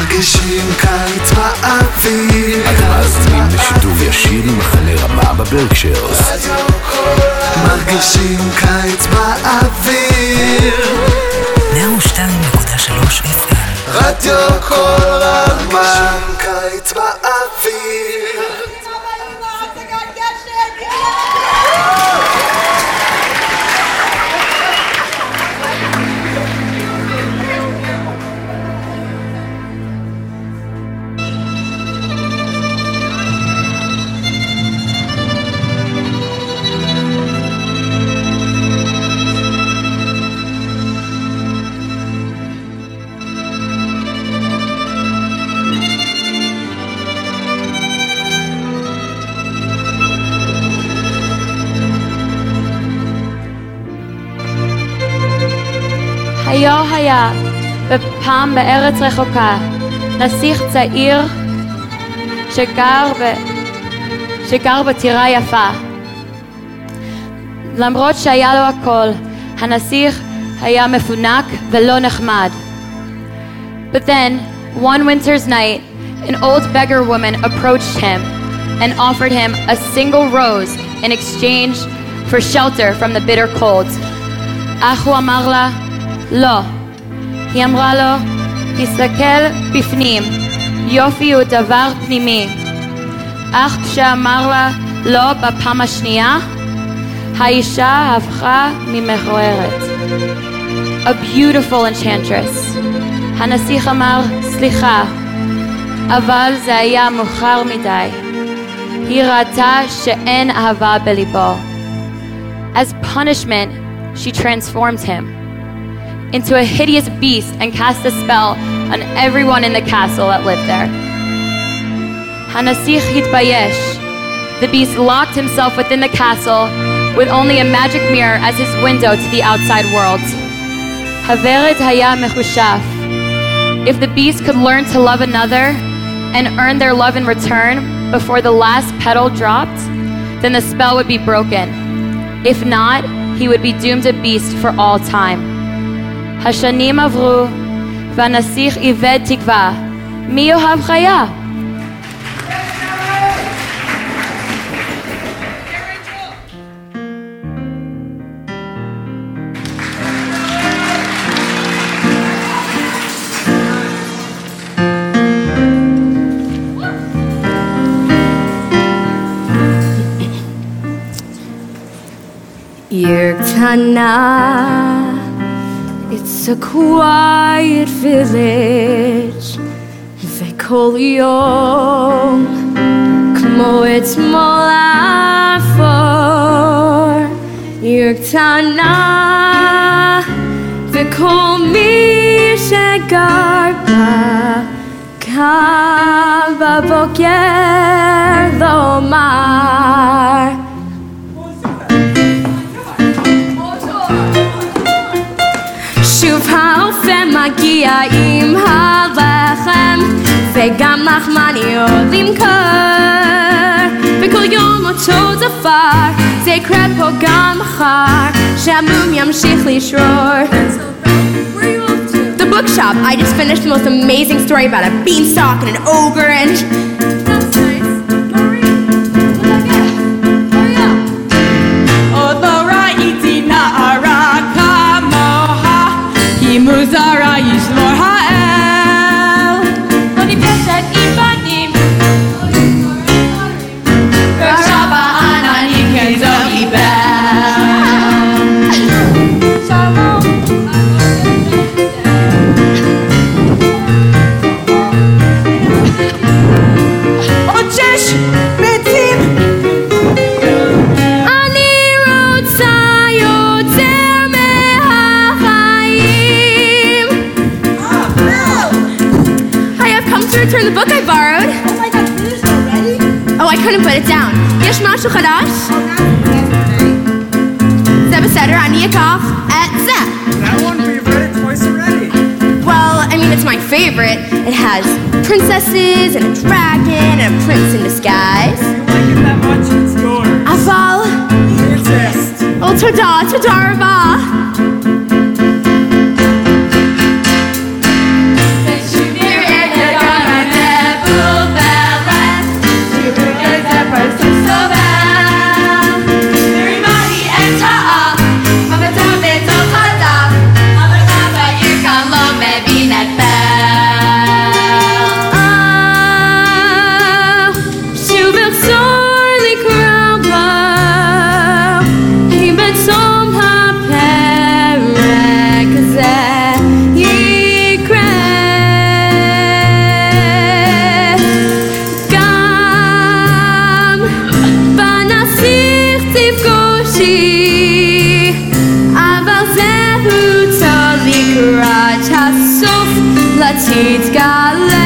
מרגישים קיץ באוויר. אתם מאזינים לשידור ישיר ממחנה רמה בברקשיירס. מרגישים קיץ באוויר. 102.3 FM. רדיו כל רמה. קיץ באוויר. היה בפעם בארץ רחוקה נסיך צעיר שגר בטירה יפה. למרות שהיה לו הכל, הנסיך היה מפונק ולא נחמד. But then, one winter's night, an old beggar woman approached him and offered him a single rose in exchange for shelter from the bitter cold. אך הוא אמר לה, לא. היא אמרה לו, תסתכל בפנים, יופי הוא דבר פנימי. אך כשאמר לה לא בפעם השנייה, האישה הפכה ממכוערת. A beautiful enchantress. הנסיך אמר, סליחה, אבל זה היה מאוחר מדי. היא ראתה שאין אהבה בליבו. As punishment, she transformed him into a hideous beast and cast a spell on everyone in the castle that lived there. Hanasich hitbayesh. The beast locked himself within the castle with only a magic mirror as his window to the outside world. Haveret haya mechushaf. If the beast could learn to love another and earn their love in return before the last petal dropped, then the spell would be broken. If not, he would be doomed a beast for all time. השנים עברו, והנסיך איבד תקווה. מי יאהב חיה? עיר קטנה, it's a quiet village, וכל יום כמו אתמול אפור. עיר קטנה, וכל מי שגר בה קם בבוקר לומר שוב האופה מגיע עם הלחם, וגם לחמניות למכור, וכל יום אותו דבר, זה יקרה פה גם מחר, שהבום ימשיך לשרור. The bookshop. I just finished the most amazing story about a beanstalk and an ogre and... That's nice. Maureen, what did I get? Hurry up. Odora itina araka moha Muzara yishlor ha'el Oni beset ibanim Kershaba ananim kenzo ibel Shalom Ochesh betim Ani rotza yoter me'achayim to return the book I borrowed. Oh my God, finished already? Oh, I couldn't put it down. Yesh mashu chadash? Oh, that's great. Ze beseder ani yakach et ze. That one, but you've read it twice already. Well, I mean, it's my favorite. It has princesses and a dragon and a prince in disguise. If you like it that much, it's yours. Aval. You exist. Oh, toda rabah. That you near and תתגלה.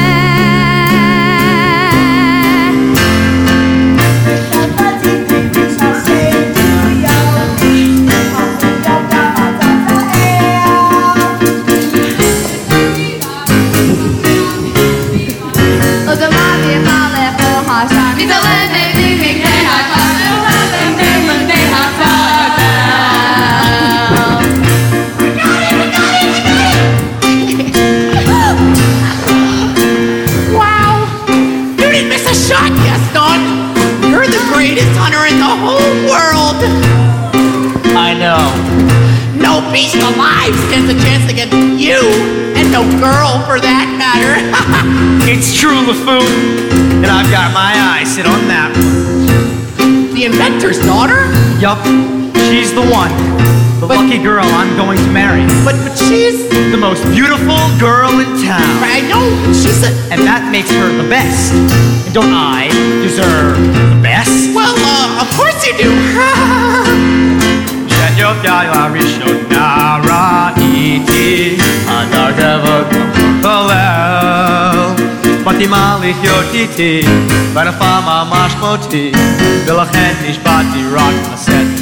Beast alive stands a chance against you, and no girl for that matter. It's true, LeFou, and I've got my eye set on that one. The inventor's daughter? Yup, she's the one. The lucky girl I'm going to marry. But she's... the most beautiful girl in town. I know, she's a... And that makes her the best. And don't I deserve the best? Well, of course you do. Yaya Rishona Ra'iti Hadar Devot Kolel Fatima Lichot Iti V'Rafa Mamash Moti V'Lachen Nishbati Rak Aset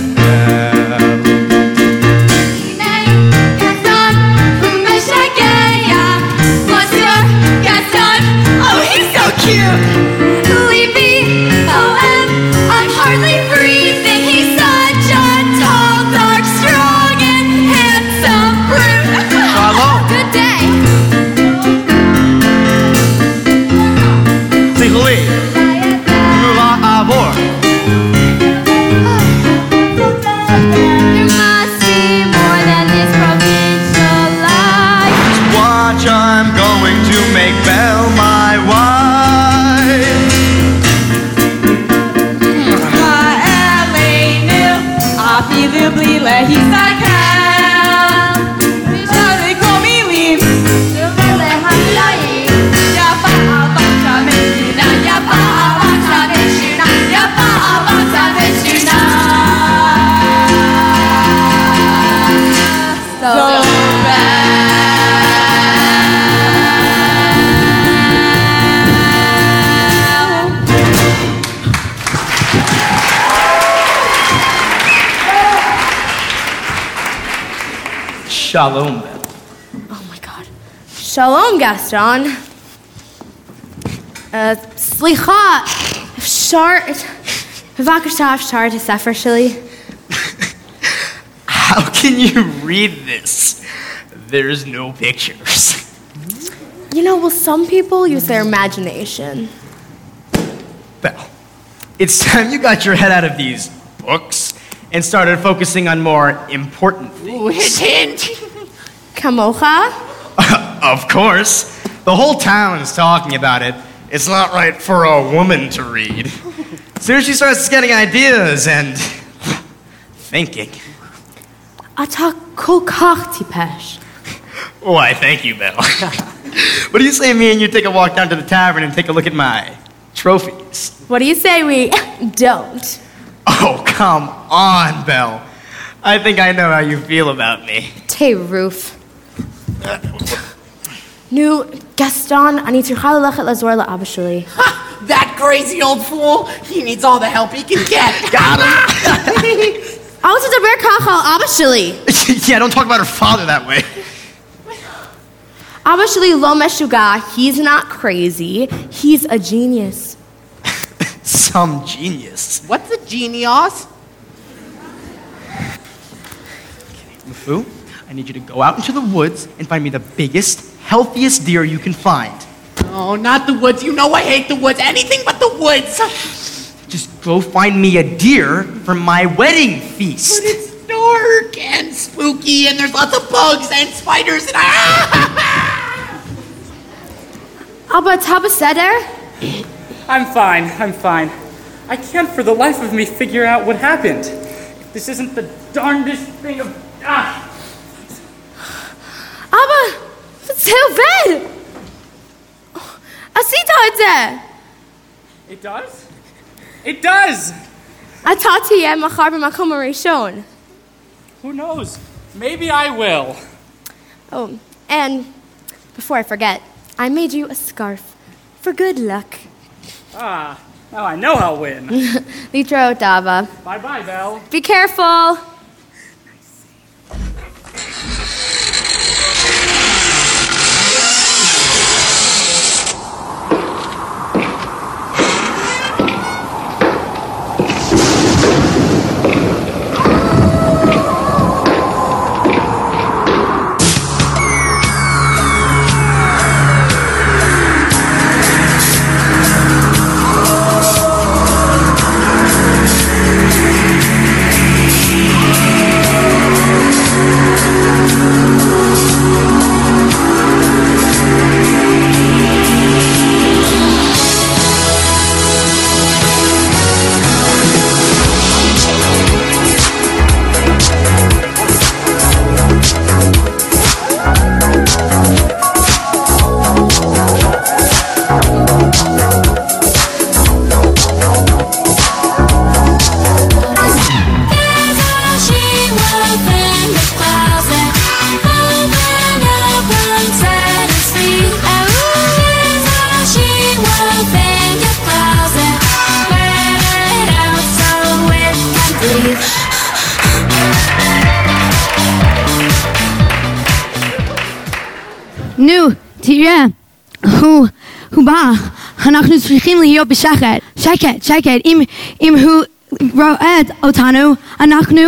Oh, he's so cute! Leave me, OM, I'm hardly breathing. He's such a tall, dark, strong, and handsome brute. Good day. Tzichui Lula Avor There must be more than this provincial life. Watch, I'm going to make Belle my wife. Shalom. Oh my God. Shalom, Gaston. סליחה, בבקשה אפשר תספר שלי? How can you read this? There's no pictures. You know, well, some people use their imagination. Belle, it's time you got your head out of these books and started focusing on more important things. Ooh, hint, hint. Kamocha? Of course. The whole town's talking about it. It's not right for a woman to read. As soon as she starts getting ideas and thinking. אתה כל כך טיפש. Why, thank you, Belle. What do you say me and you take a walk down to the tavern and take a look at my trophies? What do you say we don't? Oh, come on, Belle. I think I know how you feel about me. Tay roof. נו, גסטון, אני צריכה ללכת לעזור לאבא שלי. That crazy old fool, he needs all the help he can get. Got him. אל תדבר ככה על אבא שלי. Yeah, don't talk about her father that way. אבא שלי לא משוגע. He's not crazy. He's a genius. Some genius. What's a genius? LeFou, I need you to go out into the woods and find me the biggest, healthiest deer you can find. Oh, not the woods. You know I hate the woods. Anything but the woods. Just go find me a deer for my wedding feast. But it's dark and spooky and there's lots of bugs and spiders and אבא, אתה בסדר? I'm fine. I can't for the life of me figure out what happened. This isn't the darndest thing of... אבא, זה עובד! עשית את זה! It does? It does! אתה תהיה מחר במקום הראשון. Who knows? Maybe I will. Oh, and before I forget, I made you a scarf for good luck. Ah, now I know I'll win. Litro Dava. Bye-bye, Belle. Be careful. נו, תראה, הוא בא, אנחנו צריכים להיות בשקט, שקט, אם הוא רואה אותנו, אנחנו,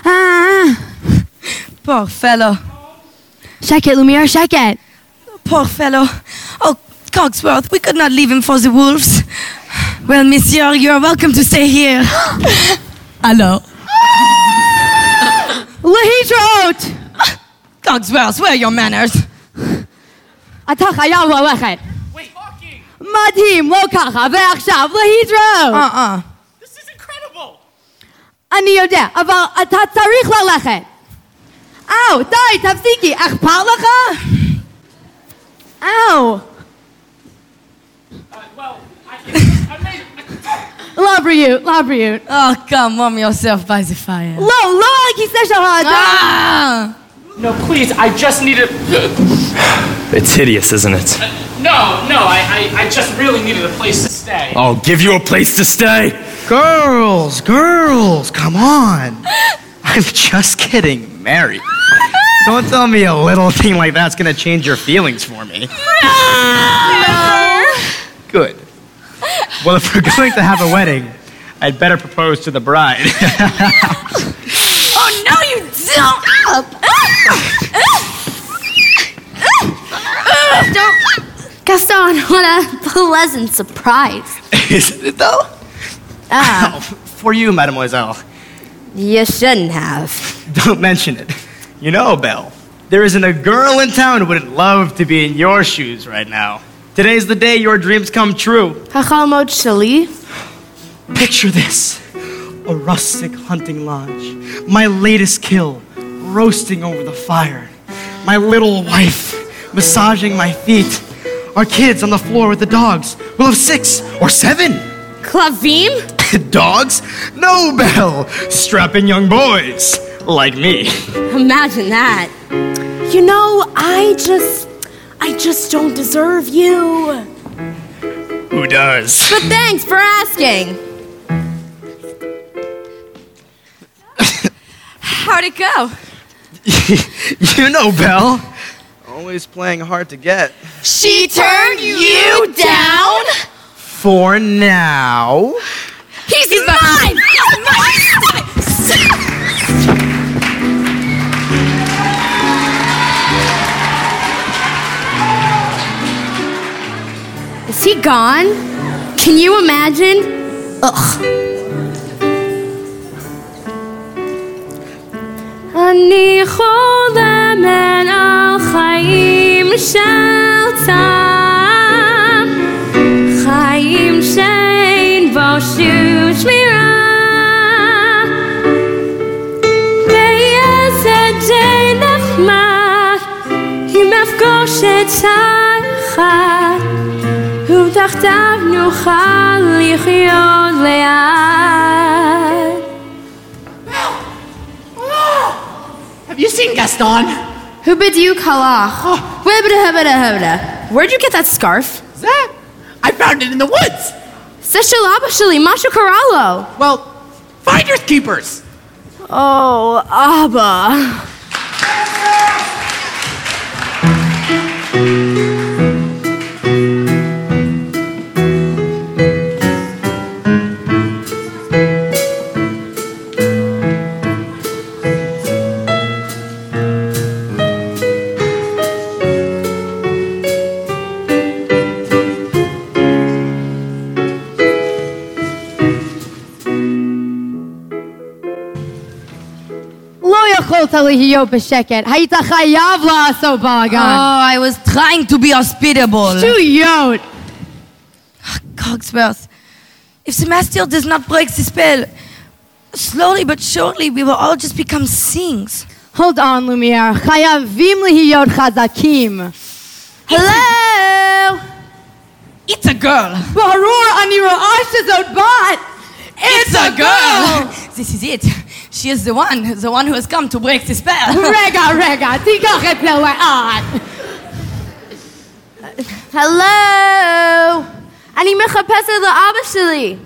Poor fellow. שקט, לומיר, שקט. Poor fellow. Oh, Cogsworth, we could not leave him for the wolves. Well, monsieur, you're welcome to stay here. Hello. להתראות! Cogsworth, where are your manners? אתה חייב ללכת. מדהים, לא ככה, ועכשיו להתראות. This is incredible. אני יודע, אבל אתה צריך ללכת. די, תפסיקי, אכפת לך? לבריאות. Oh, come, warm yourself by the fire. לא על הכיסא שלך. No, please, I just need a... It's hideous, isn't it? No, I just really needed a place to stay. I'll give you a place to stay. Girls, come on. I'm just getting married. Don't tell me a little thing like that's gonna change your feelings for me. Good. Well, if we're going to have a wedding, I'd better propose to the bride. Oh, no, you don't! Gaston, what a pleasant surprise. Isn't it, though? For you, mademoiselle. You shouldn't have. Don't mention it. You know, Belle, there isn't a girl in town who wouldn't love to be in your shoes right now. Today's the day your dreams come true. Hachalmod Shali? Picture this. A rustic hunting lodge. My latest kill, roasting over the fire. My little wife, massaging my feet. Our kids on the floor with the dogs. We'll have 6 or 7. Klavim? Dogs? No, Belle. Strapping young boys. Like me. Imagine that. You know, I just don't deserve you. Who does? But thanks for asking. How'd it go? You know, Belle. Always playing hard to get. She turned you down? For now. He's mine! Is he gone? Can you imagine? Ugh. אני חולמת על חיים של טעם, חיים שאין בו שום שמירה, באיזה די נחמד אם אפגוש אותך, ותחתיו נוכל לחיות לאט. Have you seen Gaston? Who bid you call off? Wibda hibda hibda. Where'd you get that scarf? That? I found it in the woods. זה של אבא שלי, משהו קרה לו. Well, finders keepers. Oh, אבא. יכולת להיות בשקט. היית חייב לעשות בלאגן. Oh, I was trying to be hospitable. שטויות. Cogsworth, if Semastiel does not break the spell, slowly but surely we will all just become things. Hold on, Lumiere. חייבים להיות חזקים. Hello? It's a girl. ברור, אני רואה שזאת בת. It's a girl. This is it. She is the one who has come to break the spell. רגע, תיקח את זה לאט. Hello? אני מחפשת לאבא שלי.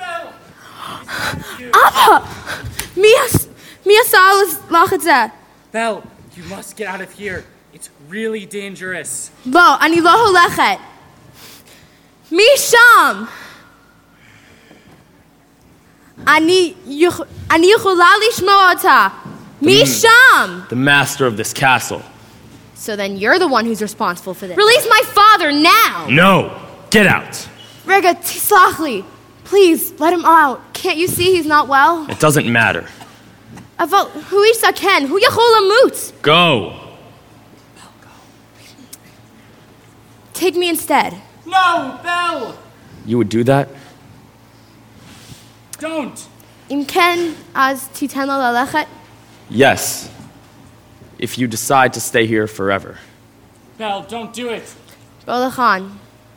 אבא! מי עשה לך את זה? Belle, you must get out of here. It's really dangerous. לא, אני לא הולכת. מי שם? אני יכולה לשמוע אותה. מי שם? The master of this castle. So then you're the one who's responsible for this. Release my father now! No! Get out! רגע, תסלח לי. Please, let him out. Can't you see he's not well? It doesn't matter. אבל הוא איש זקן, הוא יכול למות. Go! Take me instead. No, Belle! You would do that? Don't! אם כן, אז תיתן לו ללכת? Yes. If you decide to stay here forever. Belle, don't do it. בוא לכאן.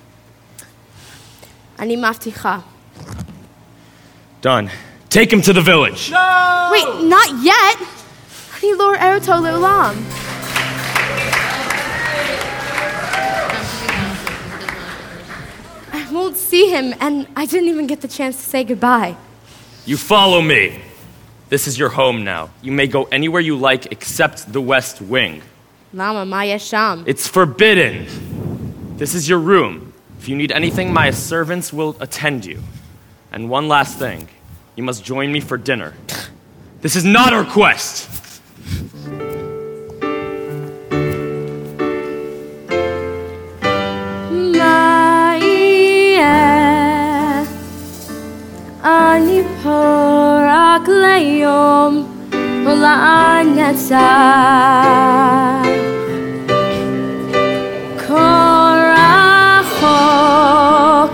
אני מבטיחה. Done. Take him to the village. No! Wait, not yet! אני לא רואה אותו לעולם. I won't see him, and I didn't even get the chance to say goodbye. You follow me. This is your home now. You may go anywhere you like except the West Wing. למה? מה יש שם? It's forbidden. This is your room. If you need anything, my servants will attend you. And one last thing. You must join me for dinner. This is not a request. אני פה רק ליום ולנצח כה רחוק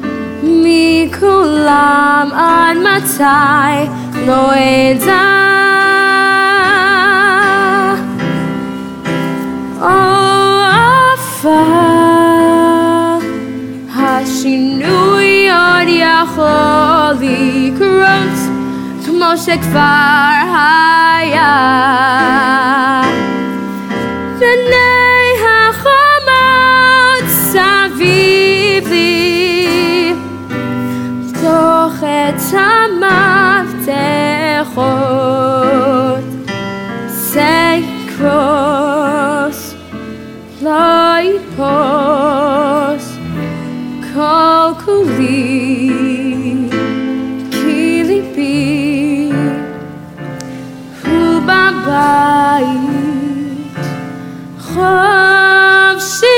מכולם עד מתי לא אדע עפר השינוי עוד יכול לקרות כמו שכבר היה בני החומות סביב לי פתוח את המפתחות say cross לא יפוס כל כולי כי ליבי הוא בבית חופשי.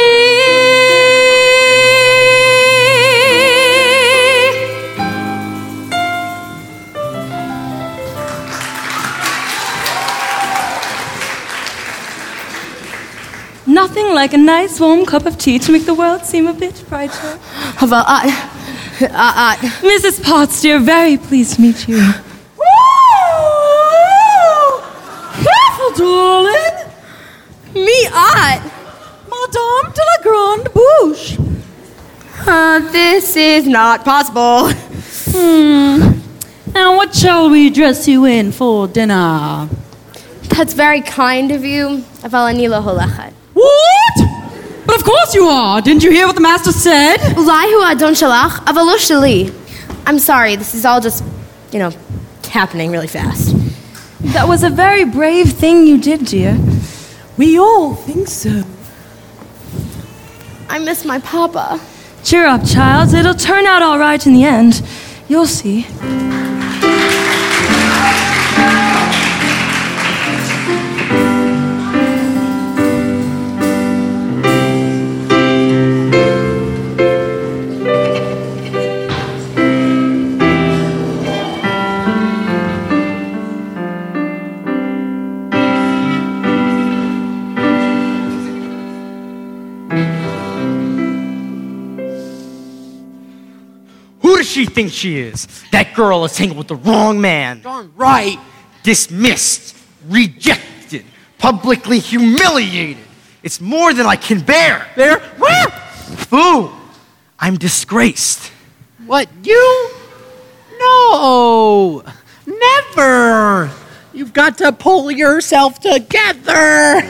Nothing like a nice warm cup of tea to make the world seem a bit brighter. אבל Mrs. Potts, dear, very pleased to meet you. Careful, darling. מי את? Madame de la Grande Bouche. This is not possible. Now what shall we dress you in for dinner? That's very kind of you, אבל אני לא הולכת. What? But of course you are. Didn't you hear what the master said? Ulai hu adon shalach, aval lo shali. I'm sorry, this is all just, happening really fast. That was a very brave thing you did, dear. We all think so. I miss my papa. Cheer up, child. It'll turn out all right in the end. You'll see. Who does she think she is? That girl is hanging with the wrong man. Darn right. Dismissed, rejected, publicly humiliated. It's more than I can bear. There? Where? Fool, I'm disgraced. What, you? No. Never. You've got to pull yourself together.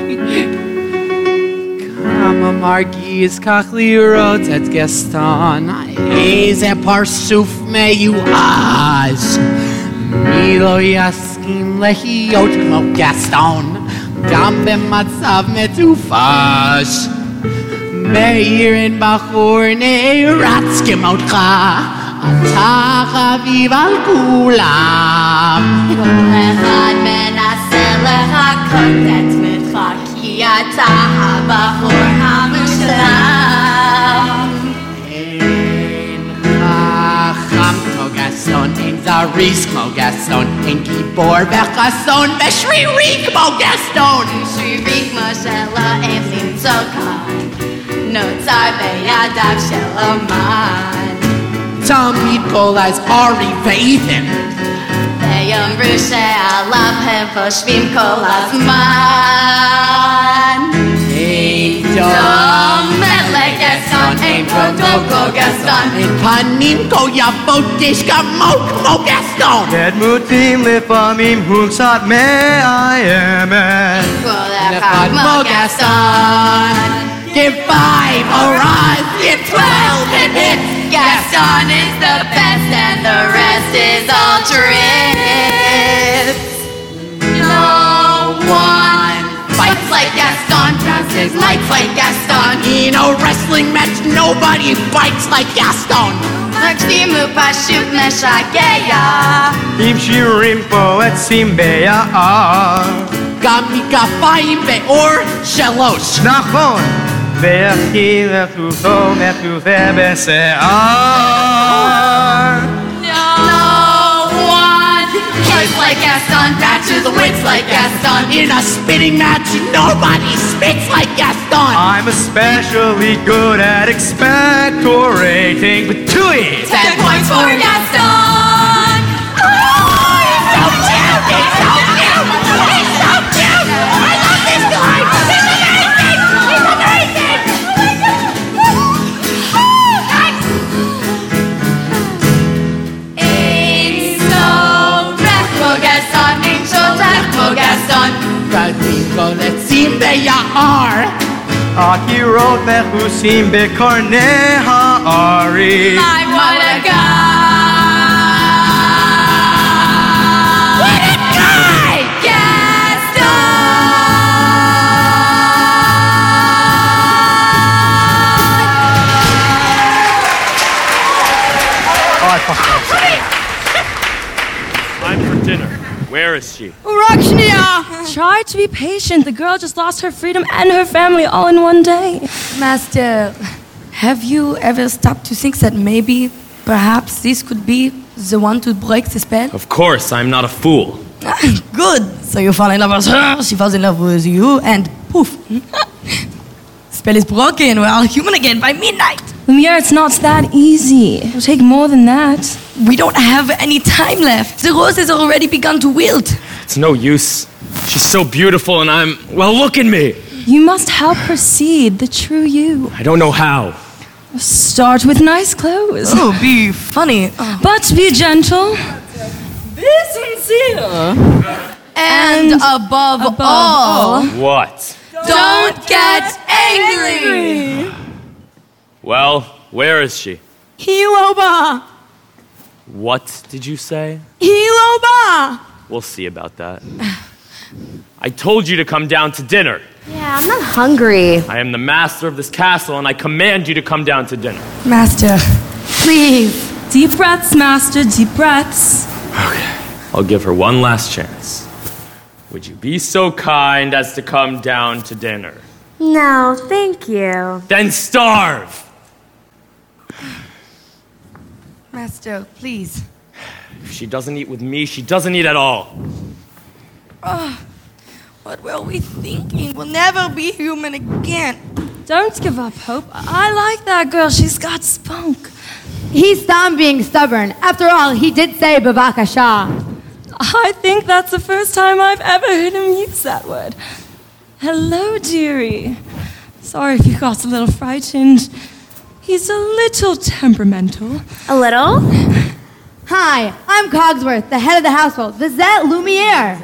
Kama Margis Kachliurot et Gaston. Eze parsuf meyu az. Milo yaskim lehiot kmo Gaston. Gam bematzav metufas. Meir en bachur ne'ratz kemotcha. Ata chaviv al kulam. Kol echad menase lechakot et mitcha ki ata habachur hamushlam. En chacham kmo Gaston, en zaris kmo Gaston, en gibor bechason, beshririk kmo Gaston. Shririk moshela efim tzokah. Notzar beyadav shel aman. Tamid kol az ari ve'ithin. ויאמרו שעליו הם חושבים כל הזמן. אין דומה לגסון, אין פרוטוקו גסון. אין פנים כה יפות יש כמות כמו גסטון. דמותים לפעמים הוא קצת מאיימת. כל אחד כמו גסון. Give 5 or rise, give 12 and hit. Gaston is the best and the rest is all tricks. No one fights like Gaston, dresses nights like Gaston. In a wrestling match, nobody fights like Gaston. מקדים הוא פשוט משגע. עם שירים פואטיים ביער. גם מכפיים באור 3. נכון. והכי לחותו מחופה בשיער. No one fights like Gaston, matches the wits like Gaston. In a spitting match, nobody spits like Gaston. I'm especially good at expectorating, but to it. 10 points for Gaston. Oh, he's so cute! He's so cute! He's so cute! I love this guy! He's amazing! He's amazing! Ain't so rough, כמו Gaston, ain't so tough, כמו Gaston. רבים קולצים ביער. הקירות מכוסים בקרני הארי. I wanna go. What a guy! Time for dinner. Where is she? Try to be patient. The girl just lost her freedom and her family all in one day. Master, have you ever stopped to think that maybe, perhaps this could be the one to break the spell? Of course, I'm not a fool. Good. So you fall in love with her, she falls in love with you, and poof. Spell is broken. We are human again by midnight. Lumiere, it's not that easy. It'll take more than that. We don't have any time left. The rose has already begun to wilt. It's no use. She's so beautiful and well, look at me. You must help her see the true you. I don't know how. Start with nice clothes. Oh, be funny. But be gentle. Be sincere. And above all, What? Don't get angry. Well, where is she? Hiloba. What did you say? Hiloba. We'll see about that. I told you to come down to dinner. Yeah, I'm not hungry. I am the master of this castle, and I command you to come down to dinner. Master, please. Deep breaths, Master, deep breaths. Okay, I'll give her one last chance. Would you be so kind as to come down to dinner? No, thank you. Then starve! Master, please. If she doesn't eat with me, she doesn't eat at all. What were we thinking? We'll never be human again. Don't give up hope. I like that girl. She's got spunk. He's done being stubborn. After all, he did say Bavakasha. I think that's the first time I've ever heard him use that word. Hello, dearie. Sorry if you got a little frightened. He's a little temperamental. A little? Hi, I'm Cogsworth, the head of the household. Vizet Lumiere.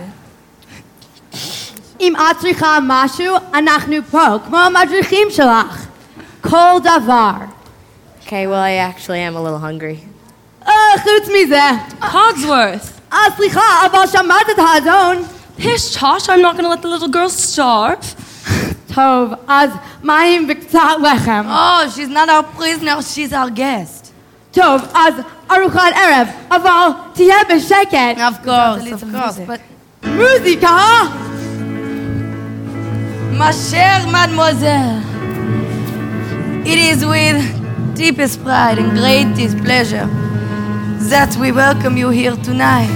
Im atzricha mashu, anachnu po, kmo madrichim shalach. Kol davar. Okay, well, I actually am a little hungry. Chutz mizeh. Cogsworth. Slicha, aval shamatet hadon. Pish tosh, I'm not going to let the little girl starve. Tov, az mayim v'ktzat lechem. Oh, she's not our prisoner, she's our guest. Tov, az aruchat erev, aval tiyeh b'sheket. Of course, but... Muzika! Ma chère mademoiselle, it is with deepest pride and greatest pleasure that we welcome you here tonight.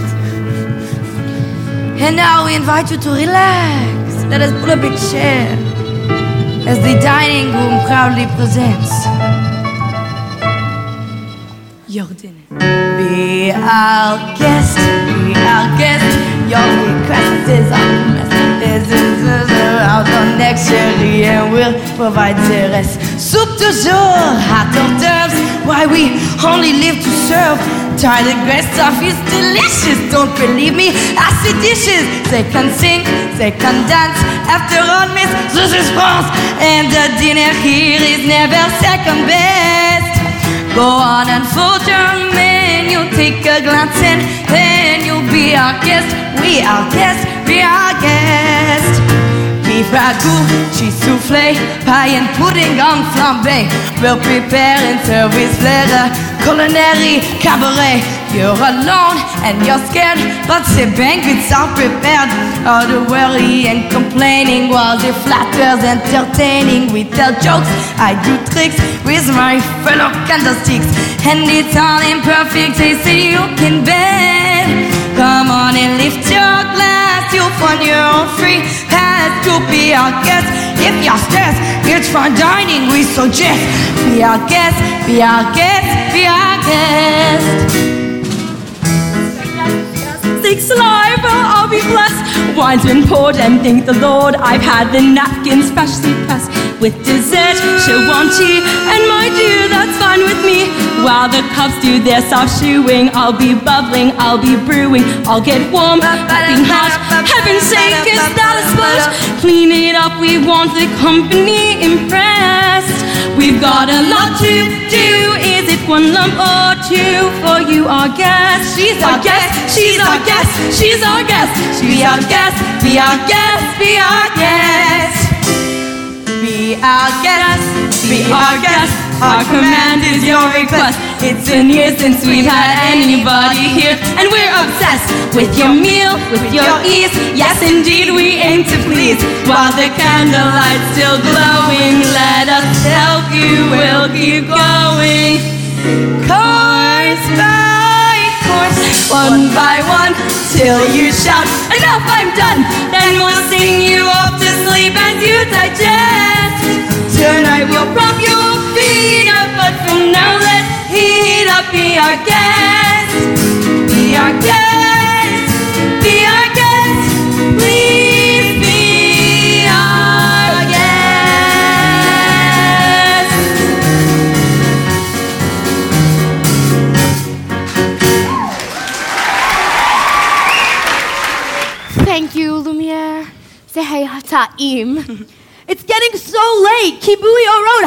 And now we invite you to relax. Let us pull up a chair as the dining room proudly presents your dinner. Be our guest, be our guest. Your request is our message. Out on next year, and we'll provide the rest. Soup du jour, hot hors d'oeuvres. Why we only live to serve. Try the great stuff, it's delicious. Don't believe me, I see dishes. They can sing, they can dance. After all, miss, this is France. And the dinner here is never second best. Go on and fold your menu, take a glance and then you'll be our guest. We are guests, we are guests. Beef ragout, cheese soufflé, pie and pudding on flambé. We'll prepare and serve with flair, culinary cabaret. You're alone and you're scared, but the banquets are prepared. All the worry and complaining while the flatter's entertaining. We tell jokes, I do tricks with my fellow candlesticks. And it's all imperfect, they say you can bend. Come on and lift your glass, you'll find your own free pass to be our guest. If you're stressed, it's fine dining, we suggest. Be our guest, be our guest, be our guest. Steak saliva, I'll be blessed. Wine's been poured and thank the Lord I've had the napkins freshly pressed. With dessert, she'll want tea, and my dear, that's fine with me. While the cups do their soft shoeing, I'll be bubbling, I'll be brewing. I'll get warm, piping hot. Heaven's sake, is that a splash? Clean it up, we want the company impressed. We've got a lot to do. Is it one lump or two for you, our guest? She's our guest, she's our guest, she's our guest. Be our guest, be our guest, be our guest. Be our guest, Be our guest, our command is your request. It's been years since we've had anybody here, and we're obsessed with your meal, with your ease. Yes, indeed, we aim to please. While the candlelight's still glowing, let us help you, we'll keep going. course by course, one by one, till you shout, enough, I'm done. Then we'll sing you off to sleep as you digest. Tonight we'll prop your feet up, but from now let's heat up. Be our guest, be our guest, be our guest. Please be our guest. Thank you, Lumiere. Say hey, Ta'im. It's getting so late. Kibui Road,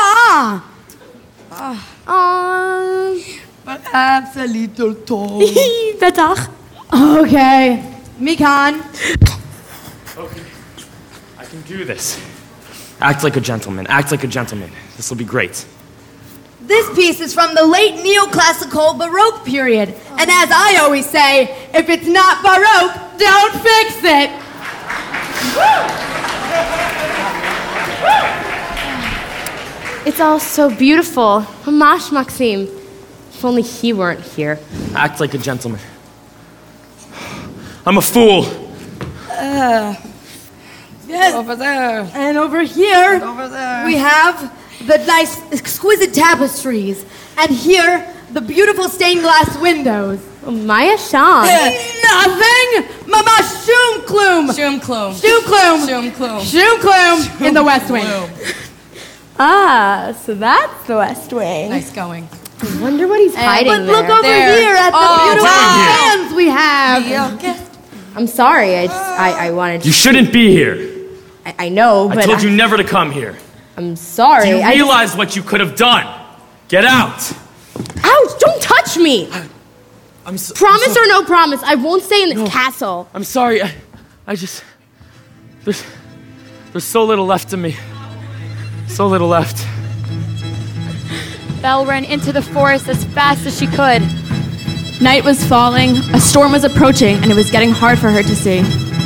Harga. Perhaps a little tall. Betach. Okay. Mikan. Okay. I can do this. Act like a gentleman. Act like a gentleman. This will be great. This piece is from the late neoclassical Baroque period. And as I always say, if it's not Baroque, don't fix it. It's all so beautiful. Hamash, Maxim. If only he weren't here. Act like a gentleman. I'm a fool. Yes. Over there. And over here, Over there. we have the nice, exquisite tapestries. And here, the beautiful stained glass windows. Maya Sham. Nothing! Mama Shum Klum! Shum Klum. Shum Klum! Shum Klum. Shum Klum in the West Wing. Ah, so that's the West Wing. Nice going. I wonder what he's hiding But look there. over here at the beautiful doing here? fans we have. I'm sorry, I wanted to... You shouldn't be here. I know, but I told you never to come here. I'm sorry. Do you I just- realize what you could have done? Get out. Ouch, don't touch me! Promise or no promise, I won't stay in this castle. I'm sorry. I just... There's so little left of me. So little left. Belle ran into the forest as fast as she could. Night was falling, a storm was approaching, and it was getting hard for her to see.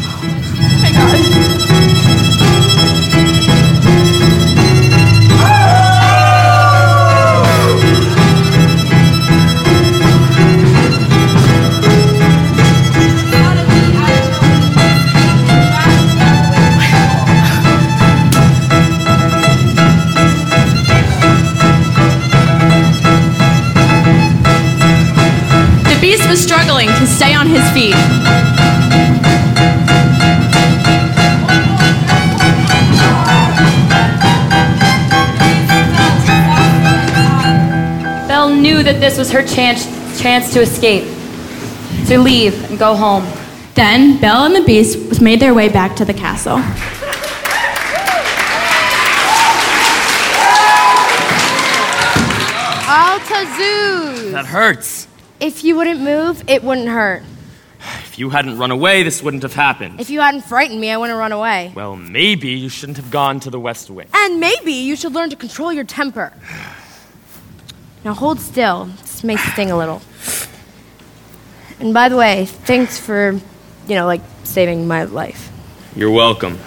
The beast was struggling to stay on his feet. Belle knew that this was her chance to escape, to leave and go home. Then Belle and the beast made their way back to the castle. Altazoo! That hurts. If you wouldn't move, it wouldn't hurt. If you hadn't run away, this wouldn't have happened. If you hadn't frightened me, I wouldn't run away. Well, maybe you shouldn't have gone to the West Wing. And maybe you should learn to control your temper. Now hold still. This may sting a little. And by the way, thanks for, saving my life. You're welcome.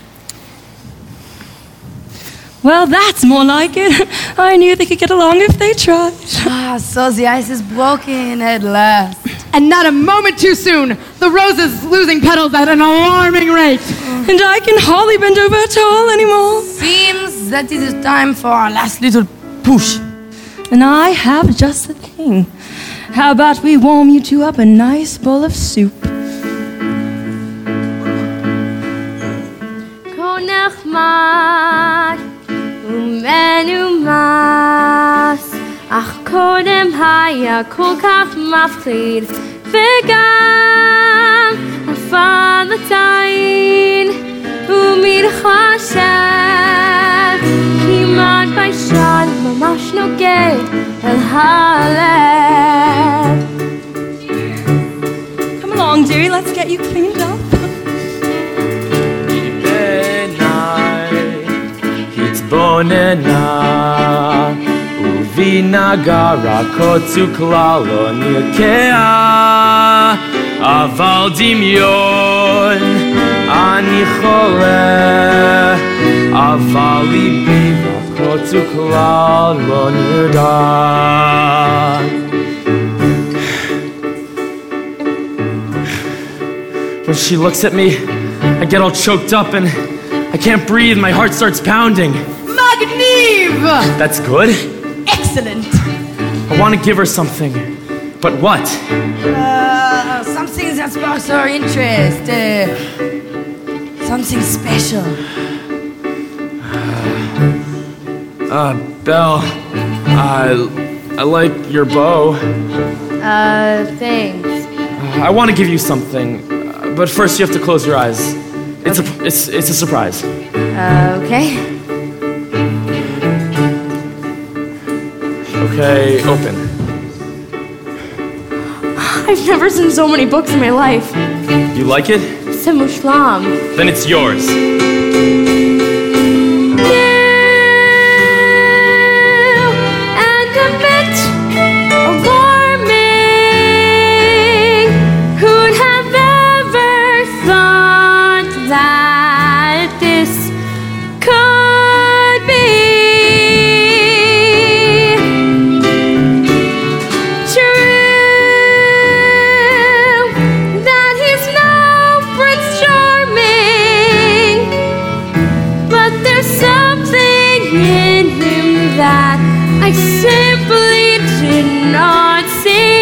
Well, that's more like it. I knew they could get along if they tried. So the ice is broken at last. And not a moment too soon, the rose is losing petals at an alarming rate. And I can hardly bend over at all anymore. Seems that it is time for our last little push. And I have just the thing. How about we warm you two up a nice bowl of soup? אך קודם היה כל כך מפחיד וגם הפלתיים ומתחשב כמעט ביישן ממש נוגע אל הלב. Come along, dearie, let's get you cleaned up. התבוננה ובנגע קוצו כלל לא נרקע אבל דמיון אני חולה אבל ליבי קוצו כלל לא נרגע. When she looks at me, I get all choked up and I can't breathe, my heart starts pounding. Magneve! That's good. Excellent. I want to give her something. But what? Something that sparks her interest. Something special. Belle, I like your bow. Thanks. I want to give you something, but first you have to close your eyes. It's a surprise. Okay. Okay, open. I've never seen so many books in my life. You like it? C'est mushlam. Then it's yours. And a bit alarming. Who'd have ever thought that this could be true? That he's no Prince Charming, but there's something in him that I simply did not see.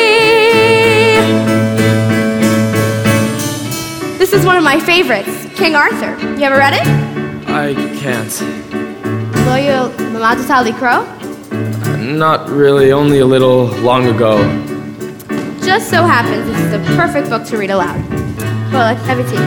This is one of my favorites, King Arthur. You ever read it? I can't. Loyal Mamadu Sali Crow? Not really, only a little long ago. Just so happens this is the perfect book to read aloud. Well, let's have a tea.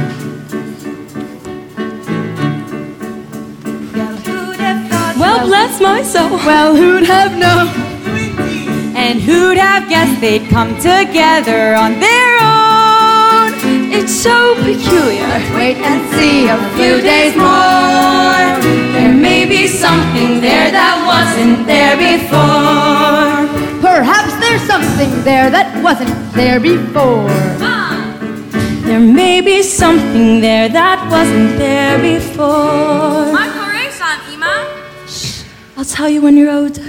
Well, bless my soul. Well, who'd have known? And who'd have guessed they'd come together on their own? It's so peculiar. Wait and see a few days more. There may be something there that wasn't there before. Perhaps there's something there that wasn't there before. There may be something there that wasn't there before. Shh, I'll tell you when you're older.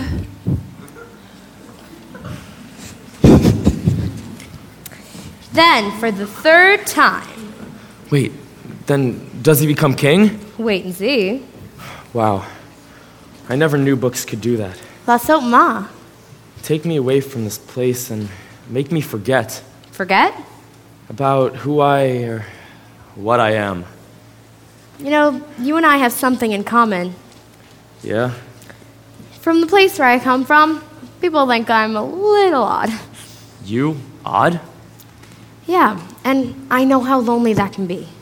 Then, for the third time, Wait, then does he become king? wait and see. Wow. I never knew books could do that. La Soap Ma. Take me away from this place and make me forget Forget? about who or what I am. You know, you and I have something in common. Yeah? From the place where I come from, people think I'm a little odd. You? Odd? Yeah, and I know how lonely that can be.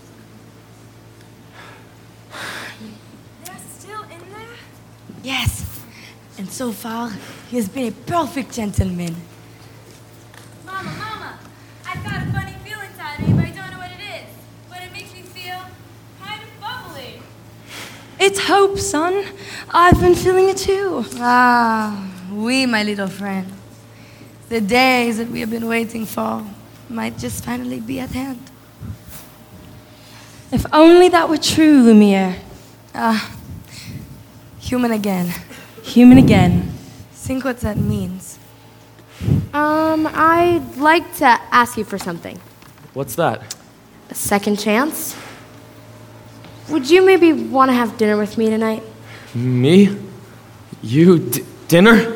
They're still in there? Yes. And so far, he has been a perfect gentleman. Mama, I've got a funny feeling inside me, but I don't know what it is. But it makes me feel kind of bubbly. It's hope, son. I've been feeling it too. Ah, oui, my little friend. The days that we have been waiting for might just finally be at hand. If only that were true, Lumiere. Ah, human again. Human again. Think what that means. I'd like to ask you for something. What's that? A second chance? Would you maybe want to have dinner with me tonight? Me? You? Dinner?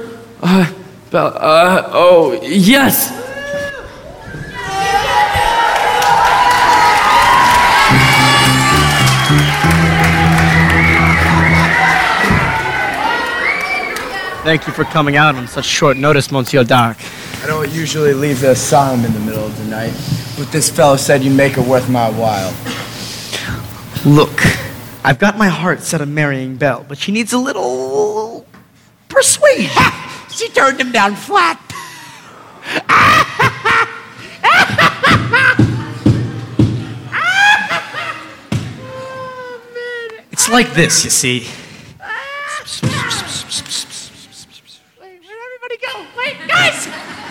Oh, yes! Thank you for coming out on such short notice, Monsieur Dark. I don't usually leave the asylum in the middle of the night, but this fellow said you'd make it worth my while. Look, I've got my heart set on marrying Belle, but she needs a little persuasion. She turned him down flat. It's like this, you see. Wait, where'd everybody go? Wait, guys!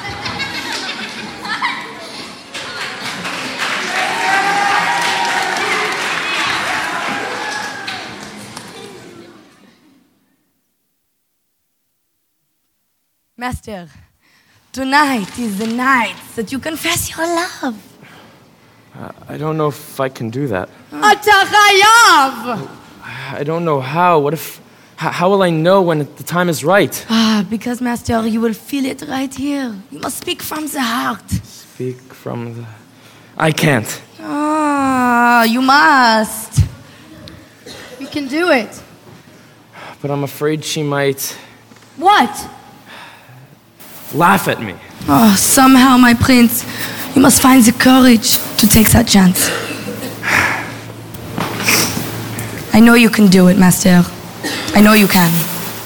Master, tonight is the night that you confess your love. I don't know if I can do that. Atachayav! I don't know how. How will I know when the time is right? Because, Master, you will feel it right here. You must speak from the heart. Speak from the... I can't. You must. You can do it. But I'm afraid she might What? laugh at me. Somehow, my prince, you must find the courage to take that chance. I know you can do it, Master. I know you can.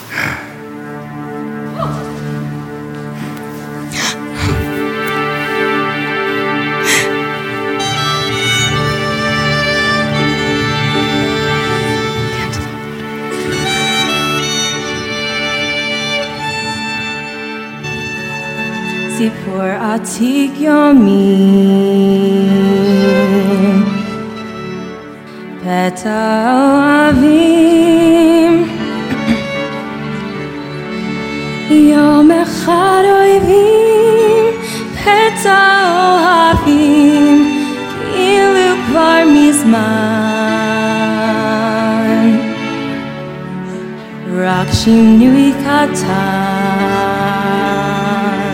Sipor atik yomim Peta oavim Yom echad oivim Peta oavim Ki'ilu kvar mizman Rak shinui katan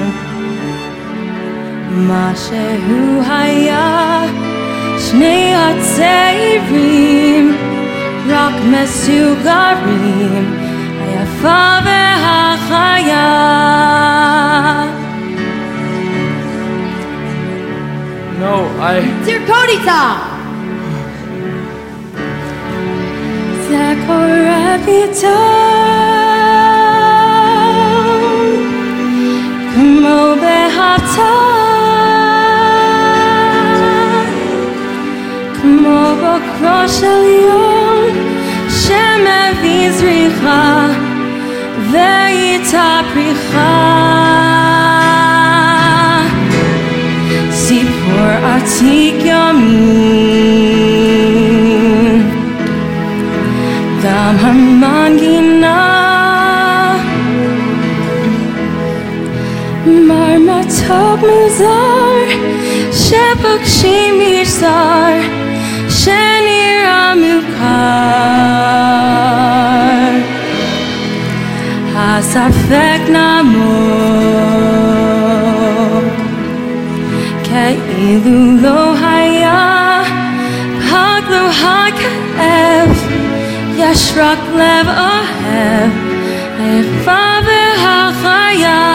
מה שהוא היה שני הצעירים רק מסוגרים היפה והחיה No, Dear Kodita! זה קורה פתאום כמו בהפתעה כמו בוקרו של יום שמביא זריחה ואיתה פריחה סיפור עתיק יומין גם המנגינה מרמתוק מוזר שפוגשים איש זר שנראה מוכר הספק נמוך כאילו לא היה פג לו הכאב יש רק לב אוהב היפה והחיה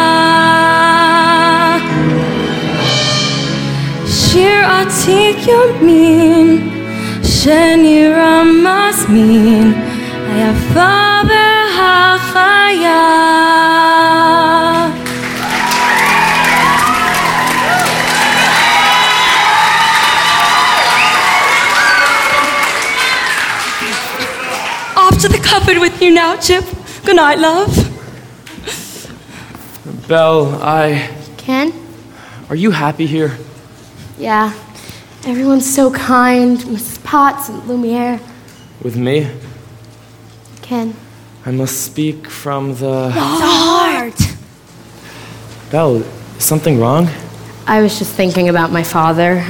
שיר עתיק יומין שנראה מזמין היפה והחיה Off to the cupboard with you now, Chip. Good night, love. Belle, Ken? Are you happy here? Yeah. Everyone's so kind. Mrs. Potts and Lumiere. With me? Ken. I must speak from the... heart! Belle, is something wrong? I was just thinking about my father.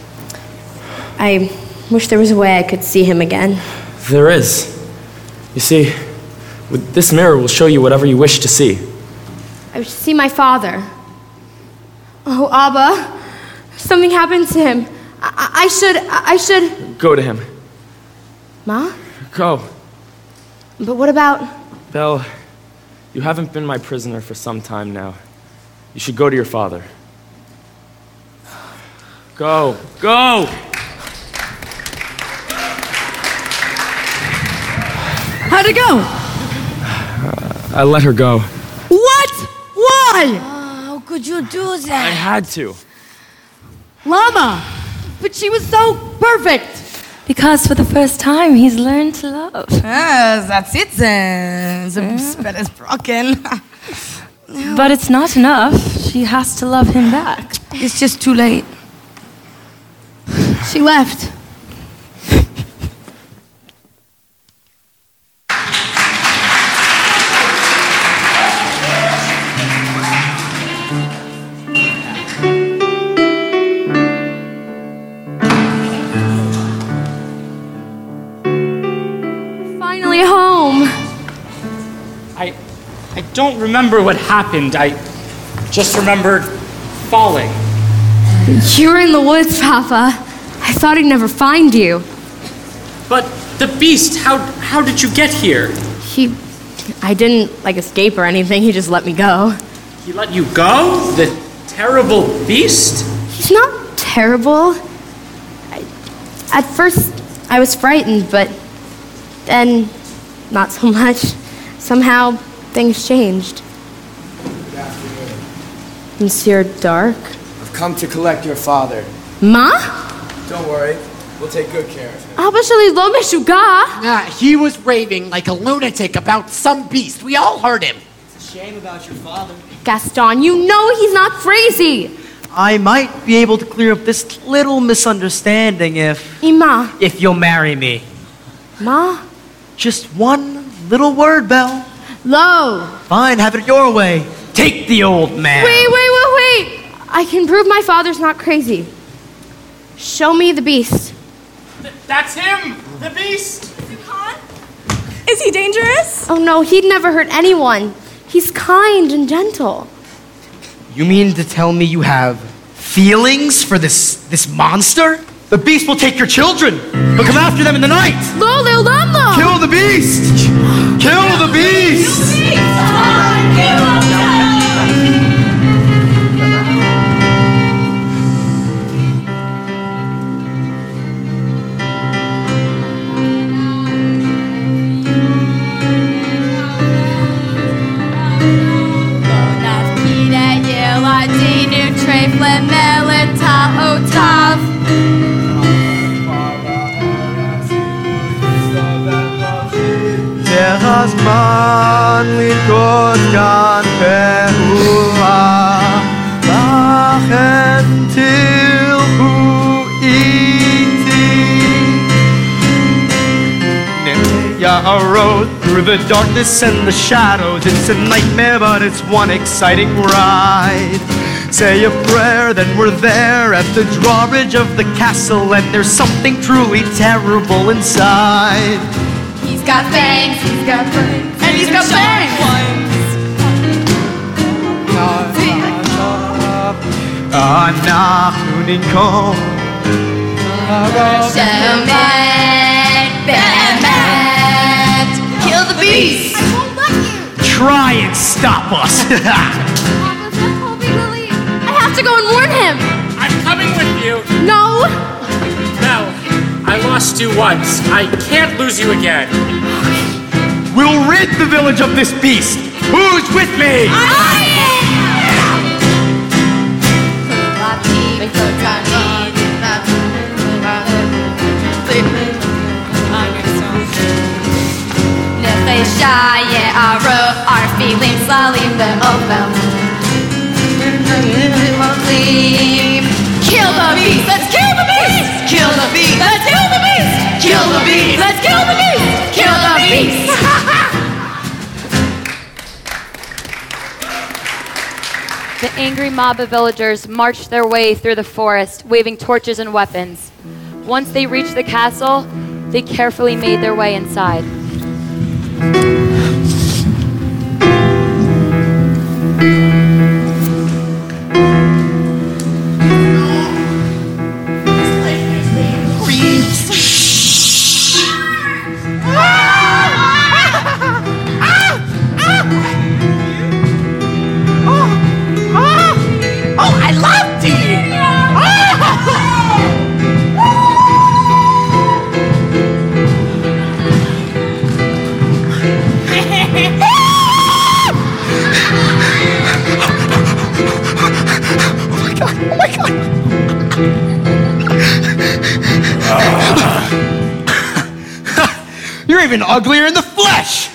I wish there was a way I could see him again. There is. You see, this mirror will show you whatever you wish to see. I wish to see my father. Oh, Abba. Something happened to him. I should... Go to him. Ma? Go. But what about... Belle, you haven't been my prisoner for some time now. You should go to your father. Go. Go! How'd it go? I let her go. What? Why? How could you do I that? had to. Llama! But she was so perfect! Because for the first time he's learned to love. Yes, that's it then. The spell is broken. But it's not enough. She has to love him back. It's just too late. She left. Finally home. I don't remember what happened. I just remembered falling. You were in the woods, Papa. I thought I'd never find you. But the beast, how did you get here? I didn't, escape or anything. He just let me go. He let you go? The terrible beast? He's not terrible. At first, I was frightened, but then not so much. Somehow things changed. Monsieur Dark? I've come to collect your father. Ma? Don't worry, we'll take good care of him. אבא שלי לא משוגע. He was raving like a lunatic about some beast. We all heard him. It's a shame about your father. Gaston, you know he's not crazy. I might be able to clear up this little misunderstanding if you'll marry me. Ma? Just one little word, Belle. Lo. Fine, have it your way. Take the old man. Wait. I can prove my father's not crazy. Show me the beast. That's him! The beast! Is he dangerous? Oh no, he'd never hurt anyone. He's kind and gentle. You mean to tell me you have feelings for this monster? The beast will take your children. But come after them in the night. Kill the beast! Kill the beast! הזמן לנגוד כאן פעולה לכן תלכו איתי Yarrow through the darkness and the shadows It's a nightmare but it's one exciting ride Say a prayer, then we're there at the drawbridge of the castle And there's something truly terrible inside He's got fangs, he's got fangs, and he's got fangs. אנחנו ננקום באמת, kill the beast. I won't let you. Try and stop us. I have to go and warn him. I'm coming with you. No. Belle, I lost you once. I can't lose you again. We'll rid the village of this beast. Who's with me? Our feelings slowly over. Kill the beast! Let's kill the beast! Kill the beast! Let's kill the beast! Kill the beast! Let's kill the beast! Kill the beast! The angry mob of villagers marched their way through the forest, waving torches and weapons. Once they reached the castle, they carefully made their way inside. You're even uglier in the flesh!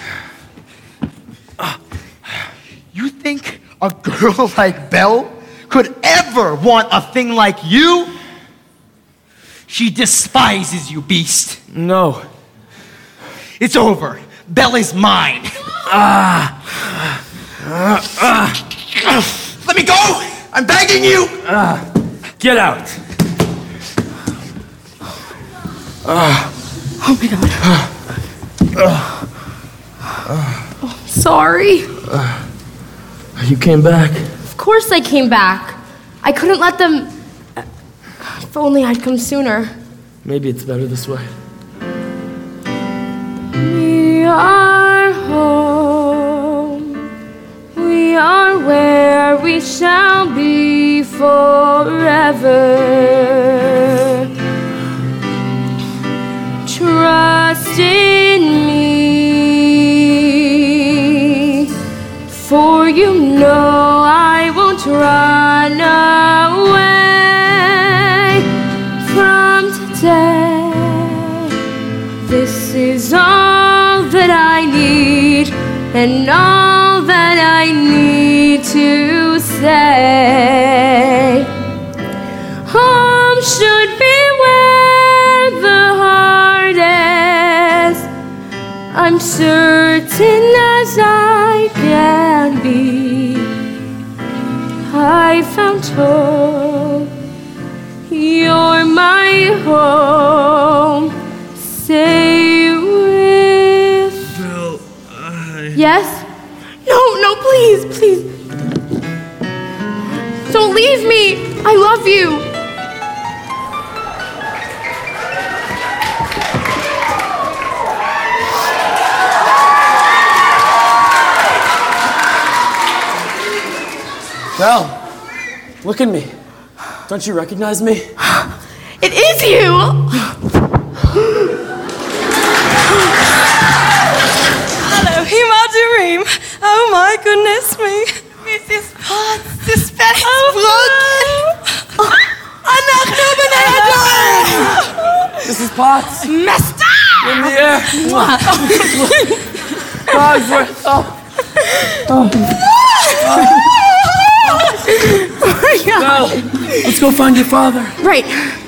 You think a girl like Belle could ever want a thing like you? She despises you, beast. No. It's over. Belle is mine. Let me go! I'm begging you! Get out. Oh my God. Oh, sorry. You came back. Of course I came back. I couldn't let them... If only I'd come sooner. Maybe it's better this way. We are home. We are where we shall be forever. Trust in me. no, I won't run away from today. This is all that I need, and all that I need to say. Home should be where the heart is. I'm certain as I can be. I found hope. You're my home. Say with. Bill, Yes? No, please, please. Don't leave me. I love you. Belle, look at me. Don't you recognize me? It is you. Hello, Himadurim. Oh my goodness me. Mrs. Potts, the spelling's broken. אנחנו בני אדם. Mrs. Potts. Mister! In the air. Cogsworth. Belle, let's go find your father. Right.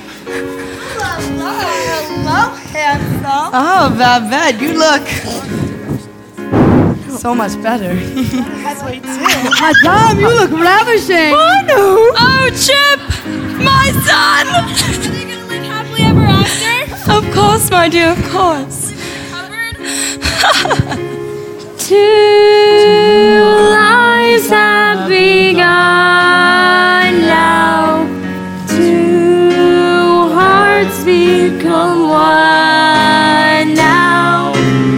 Hello, handsome. Oh, Babette, you look so much better. Madame, you look ravishing. Oh, no. Oh, Chip, my son. Are they going to live happily ever after? Of course, my dear, of course. Two lives have begun now. Two hearts become one now.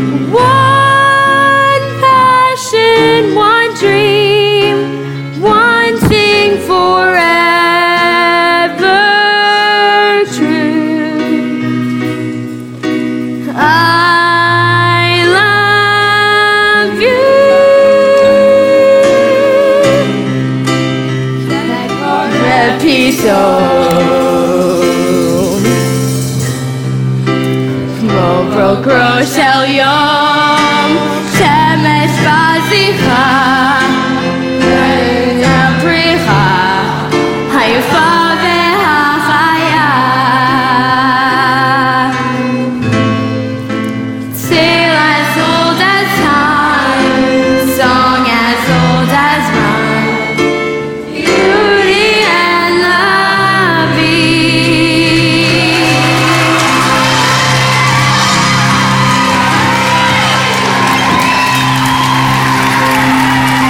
One passion, one dream, one thing forever true. I love you. כמו ברוקרו של יום שמש בזירה הפריחה היפה והחיה Tale as old as time, song as old as rhyme, beauty and loving.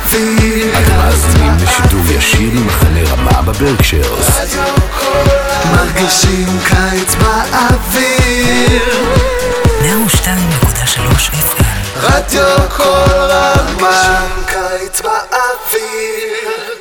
באוויר. אתם מאזינים לשידור ישיר ממחנה רמה בברקשיירס. מרגישים קיץ באוויר. 102.3 FM. רדיו כל רמה, קיץ באוויר.